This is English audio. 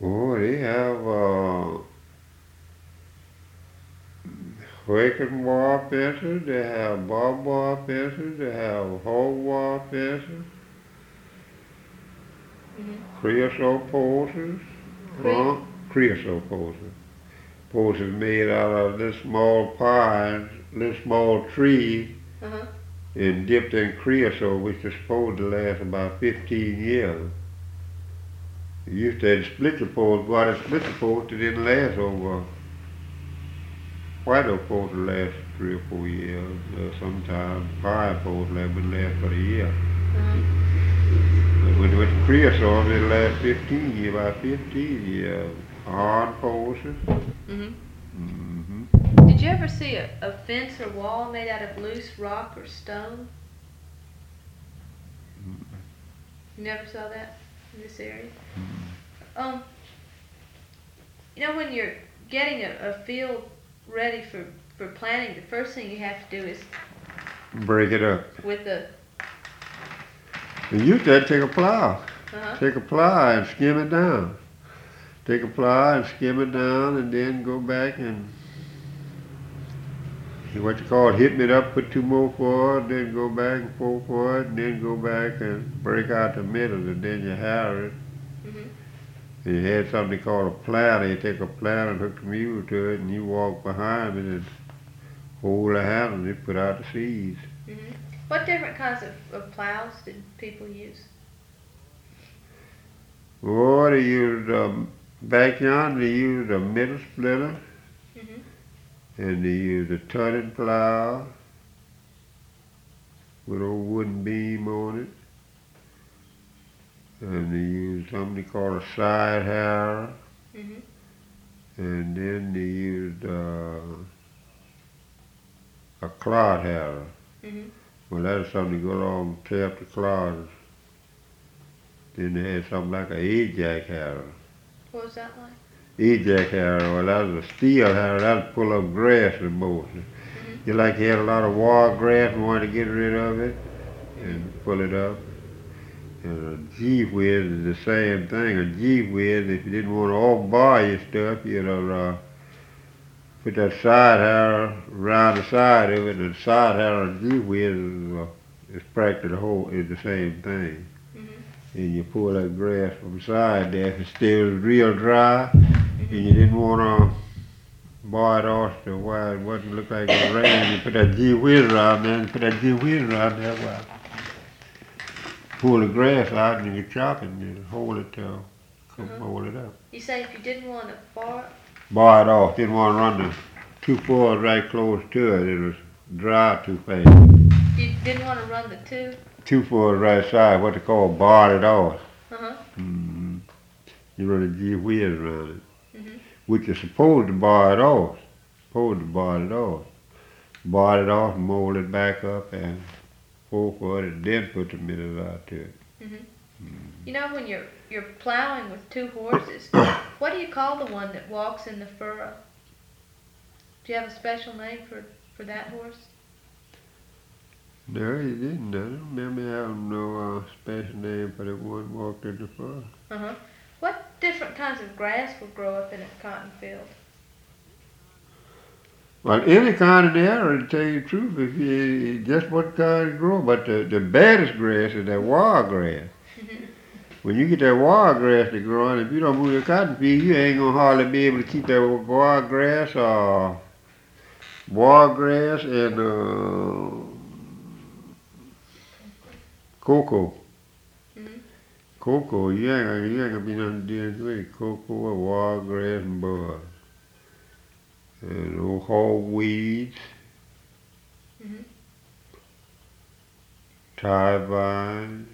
Oh, they have Waken wire fences, they have barbed wire fences, they have hog wire fences, creosote posts, Cre- creosote posts. Posts made out of this small pines, this small trees, uh-huh. and dipped in creosote, which is supposed to last about 15 years. You used to have to split the poles, but a split the poles, it didn't last over. White oak poles last 3 or 4 years. Sometimes pine poles would last for a year. Uh-huh. But with the creosote, it lasts 15 years, about 15 years. Hard poles. Mm-hmm. Mm-hmm. Did you ever see a fence or wall made out of loose rock or stone? You never saw that in this area? Um, when you're getting a field ready for planting, the first thing you have to do is Break it up. with the And you used to have to take a plow. uh-huh. Take a plow and skim it down. Take a plow and skim it down and then go back and what you call it, hit it up, put two more forward, then go back and four forward, and then go back and break out the middle, and then you harrow it. Mm-hmm. And you had something called a plow. You take a plow and hook the mule to it, and you walk behind it and hold the handle and it put out the seeds. Mm-hmm. What different kinds of plows did people use? Oh, they used back yonder. They used a middle splitter, Mm-hmm. and they used a turning plow with a wooden beam on it. And they used something called a side harrow, Mm-hmm. and then they used a clod harrow. Mm-hmm. Well, that was something to go along and tear up the clods. Then they had something like an E-jack harrow. What was that like? E-jack harrow, well, that was a steel harrow. That would pull up grass the most. Mm-hmm. You like you had a lot of wild grass and wanted to get rid of it and pull it up. And a gee-whiz is the same thing. A gee-whiz, if you didn't want to all bar your stuff, you'd put that side harrow around the side of it, and the side harrow and gee-whiz is practically the same thing. Mm-hmm. And you pull that grass from the side there. If it still was real dry, Mm-hmm. and you didn't want to bar it off to where it wouldn't look like it rain, you put that gee-whiz around there, and put that gee-whiz around there, pull the grass out and you chop it and hold it till hold it up. You say if you didn't want to Bar it off. Didn't want to run the two forward right close to it. It was dry too fast. you didn't want to run the two. Two forward right side, what they call barred it off. Uh-huh. Mm-hmm. You run a gee-whiz around it, Mm-hmm. which is supposed to bar it off. Supposed to bar it off. Bar it off and mold it back up and forward and then put the middle out to it. Mm-hmm. When you're plowing with two horses, what do you call the one that walks in the furrow? Do you have a special name for that horse? No, you didn't. I don't remember having no special name for the one walked in the furrow. Uh-huh. What different kinds of grass will grow up in a cotton field? Well, any kind of area, to tell you the truth, if you just what kind grow. But the baddest grass is that wild grass. When you get that wild grass to growing, if you don't move your cotton field, you ain't gonna hardly be able to keep that wild grass and cocoa. Mm-hmm. Cocoa, you ain't gonna be nothing dealing with it. Cocoa or wild grass and bud. And old hog weeds, Mm-hmm. tie vines,